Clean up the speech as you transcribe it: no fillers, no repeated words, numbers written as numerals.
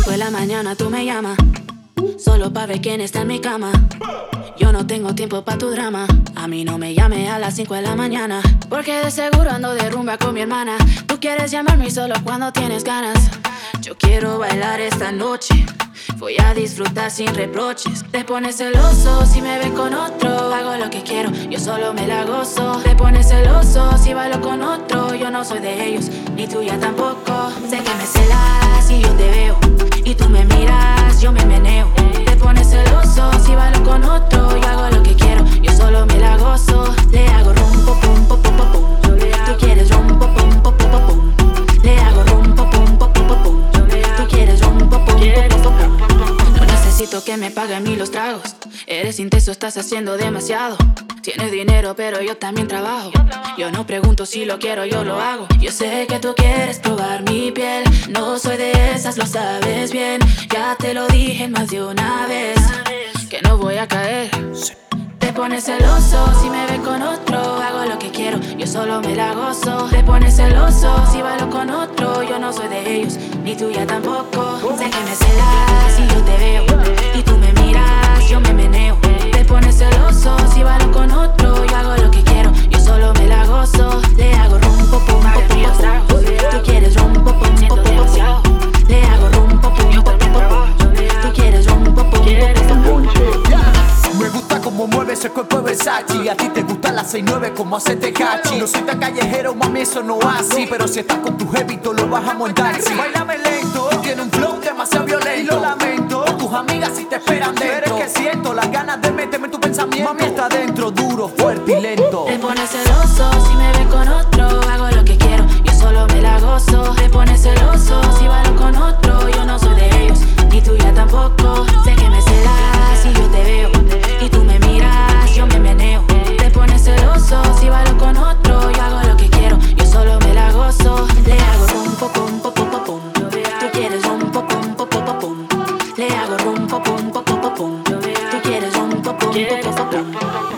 5 de la mañana tú me llamas, solo pa' ver quién está en mi cama. Yo no tengo tiempo pa' tu drama. A mí no me llames a las 5 de la mañana, porque de seguro ando de rumba con mi hermana. Tú quieres llamarme solo cuando tienes ganas. Yo quiero bailar esta noche, voy a disfrutar sin reproches. Te pones celoso si me ves con otro. Hago lo que quiero, yo solo me la gozo. Te pones celoso si bailo con otro. Yo no soy de ellos, ni tuya tampoco. Sé que me celas y yo te veo, y tú me miras, yo me meneo. Te pones celoso si bailo con otro. Yo hago lo que quiero, yo solo me la gozo. Le hago rum, pum, pum, pum, pum, pum. Tú quieres rum, pum, pum, pum, pum, pum. Le hago rum, pum, pum, pum, pum, pum. Tú quieres rum, pum, pum, pum, pum, pum. No necesito que me paguen ni los tragos. Eres intenso, estás haciendo demasiado. Tienes dinero, pero yo también trabajo. Yo no pregunto si lo quiero, yo lo hago. Yo sé que tú quieres probar mi piel. No soy de esas, lo sabes bien. Ya te lo dije más de una vez, que no voy a caer. Te pones celoso si me ves con otro. Hago lo que quiero, yo solo me la gozo. Te pones celoso si bailo con otro. Yo no soy de ellos, ni tuya tampoco. Sé que me celas y yo te veo, y tú me miras, yo me meneo. Te pones celoso si bailo con otro. Yo hago lo que quiero, yo solo me la gozo. Le hago rum, pum, pum, pum, pum. Tú quieres rum, pum, pum, pum, pum. Le hago rum, pum, pum, pum, pum. Tú quieres rum, pum, pum, pum, pum. Me gusta como mueve ese cuerpo de Versace. A ti te gustan las 6'9" como hace Tecachi. No soy tan callejero, mami, eso no así. Pero si estás con tu jevito lo bajamos en taxi. Báilame lento, tiene un flow demasiado violento. Y lo lamento, tus amigas si te esperan dentro. Pero es que siento las ganas de meterme en tu pensamiento. Mami está dentro, duro, fuerte y lento. Te pones celoso si me ves con otro. Hago lo que quiero, yo solo me la gozo. Te pones celoso si bailo con otro. Yo no soy de ellos, ni tuya tampoco. Sé que me celas y yo te veo, y tú me miras, yo me meneo. Te pones celoso si bailo con otro. Yo hago lo que quiero, yo solo me la gozo. Le hago rum, pum, pum, pum, pum, pum. Tú quieres rum, pum, pum, pum, pum, pum. Le hago rum, pum, pum, pum, pum, pum. Tú quieres rum, pum, pum, pum, pum.